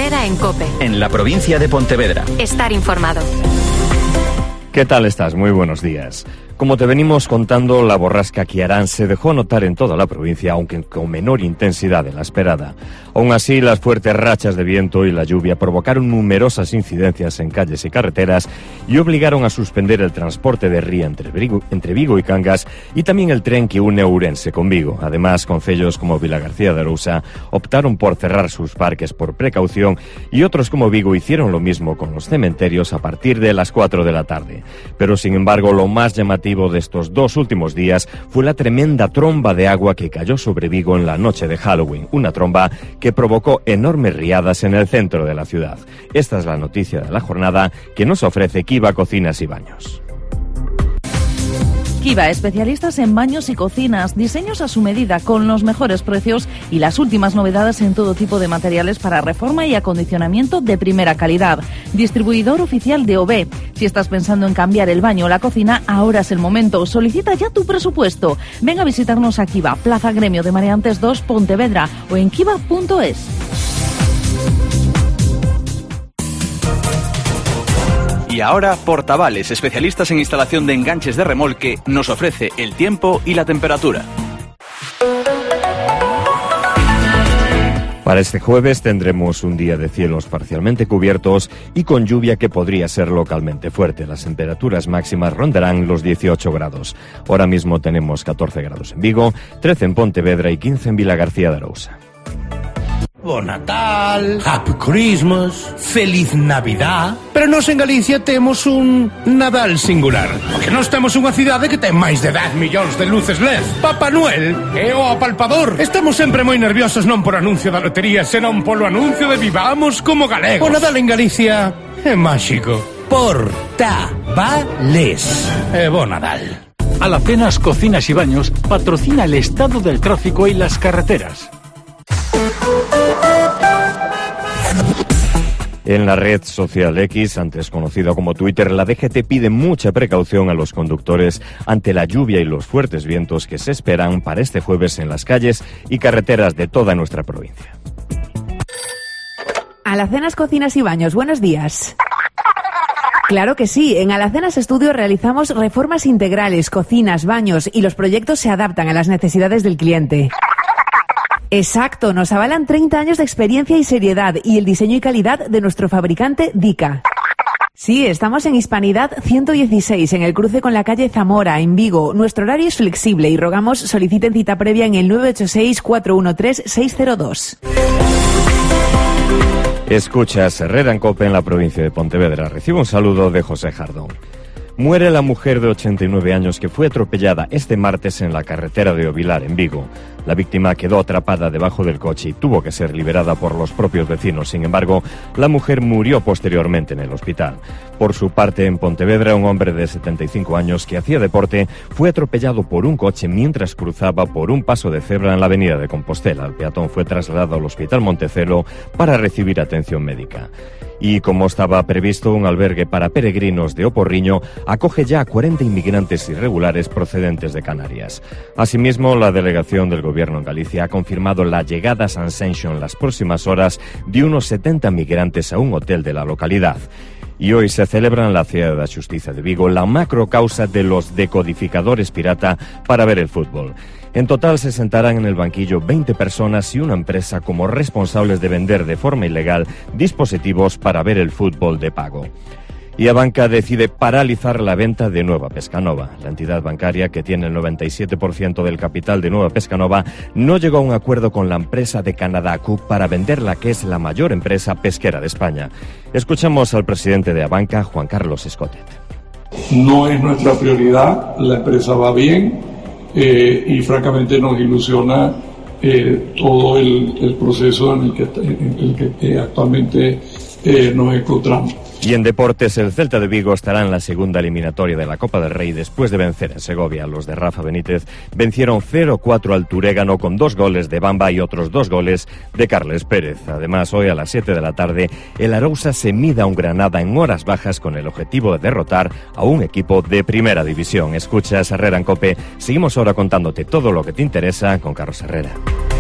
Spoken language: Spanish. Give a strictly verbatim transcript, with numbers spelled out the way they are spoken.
Herrera en COPE. En la provincia de Pontevedra. Estar informado. ¿Qué tal estás? Muy buenos días. Como te venimos contando, la borrasca Kiarán se dejó notar en toda la provincia, aunque con menor intensidad de la esperada. Aún así, las fuertes rachas de viento y la lluvia provocaron numerosas incidencias en calles y carreteras y obligaron a suspender el transporte de ría entre Vigo, entre Vigo y Cangas y también el tren que une Ourense con Vigo. Además, concellos como Vilagarcía de Arousa optaron por cerrar sus parques por precaución y otros como Vigo hicieron lo mismo con los cementerios a partir de las cuatro de la tarde. Pero, sin embargo, lo más llamativo de estos dos últimos días fue la tremenda tromba de agua que cayó sobre Vigo en la noche de Halloween, una tromba que provocó enormes riadas en el centro de la ciudad. Esta es la noticia de la jornada que nos ofrece Kiva Cocinas y Baños. Kiva, especialistas en baños y cocinas, diseños a su medida con los mejores precios y las últimas novedades en todo tipo de materiales para reforma y acondicionamiento de primera calidad. Distribuidor oficial de O B. Si estás pensando en cambiar el baño o la cocina, ahora es el momento. Solicita ya tu presupuesto. Ven a visitarnos a Kiva, Plaza Gremio de Mareantes dos, Pontevedra o en kiva punto es. Y ahora, Portavales, especialistas en instalación de enganches de remolque, nos ofrece el tiempo y la temperatura. Para este jueves tendremos un día de cielos parcialmente cubiertos y con lluvia que podría ser localmente fuerte. Las temperaturas máximas rondarán los dieciocho grados. Ahora mismo tenemos catorce grados en Vigo, trece en Pontevedra y quince en Vilagarcía de Arousa. Bon Natal, Happy Christmas, Feliz Navidad. Pero nós en Galicia temos un Nadal singular, porque nós temos unha cidade que ten máis de dez millóns de luces L E D. Papá Noel é o apalpador. Estamos sempre moi nerviosos non por anuncio da lotería, senón polo anuncio de Vivamos como galegos. O Nadal en Galicia é máxico. Portavales. E bon Nadal. Alacenas Cocinas y Baños patrocina el estado del tráfico y las carreteras. En la red social X, antes conocida como Twitter, la D G T pide mucha precaución a los conductores ante la lluvia y los fuertes vientos que se esperan para este jueves en las calles y carreteras de toda nuestra provincia. Alacenas Cocinas y Baños, buenos días. Claro que sí, en Alacenas Estudio realizamos reformas integrales, cocinas, baños y los proyectos se adaptan a las necesidades del cliente. Exacto, nos avalan treinta años de experiencia y seriedad y el diseño y calidad de nuestro fabricante Dica. Sí, estamos en Hispanidad ciento dieciséis, en el cruce con la calle Zamora, en Vigo. Nuestro horario es flexible y rogamos soliciten cita previa en el nueve ocho seis, cuatro uno tres, seis cero dos. Escuchas Herrera en COPE en la provincia de Pontevedra. Recibo un saludo de José Jardón. Muere la mujer de ochenta y nueve años que fue atropellada este martes en la carretera de Ovilar, en Vigo. La víctima quedó atrapada debajo del coche y tuvo que ser liberada por los propios vecinos. Sin embargo, la mujer murió posteriormente en el hospital. Por su parte, en Pontevedra, un hombre de setenta y cinco años que hacía deporte fue atropellado por un coche mientras cruzaba por un paso de cebra en la avenida de Compostela. El peatón fue trasladado al Hospital Montecelo para recibir atención médica. Y como estaba previsto, un albergue para peregrinos de Oporriño acoge ya a cuarenta inmigrantes irregulares procedentes de Canarias. Asimismo, la delegación del Gobierno en Galicia ha confirmado la llegada a Sanxenxo en las próximas horas de unos setenta migrantes a un hotel de la localidad. Y hoy se celebra en la Ciudad de la Justicia de Vigo la macrocausa de los decodificadores pirata para ver el fútbol. En total se sentarán en el banquillo veinte personas y una empresa como responsables de vender de forma ilegal dispositivos para ver el fútbol de pago. Y Abanca decide paralizar la venta de Nueva Pescanova. La entidad bancaria, que tiene el noventa y siete por ciento del capital de Nueva Pescanova, no llegó a un acuerdo con la empresa de Canadá Cook para venderla, que es la mayor empresa pesquera de España. Escuchamos al presidente de Abanca, Juan Carlos Escotet. No es nuestra prioridad, la empresa va bien eh, y francamente nos ilusiona eh, todo el, el proceso en el que, en el que eh, actualmente eh, nos encontramos. Y en deportes, el Celta de Vigo estará en la segunda eliminatoria de la Copa del Rey después de vencer en Segovia. Los de Rafa Benítez vencieron cero cuatro al Turégano con dos goles de Bamba y otros dos goles de Carles Pérez. Además, hoy a las siete de la tarde, el Arousa se mida a un Granada en horas bajas con el objetivo de derrotar a un equipo de primera división. Escuchas Herrera en COPE. Seguimos ahora contándote todo lo que te interesa con Carlos Herrera.